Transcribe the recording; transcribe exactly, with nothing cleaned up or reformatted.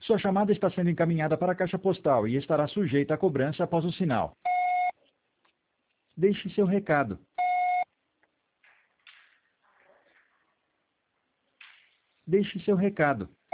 Sua chamada está sendo encaminhada para a caixa postal e estará sujeita a cobrança após o sinal. Deixe seu recado. Deixe seu recado.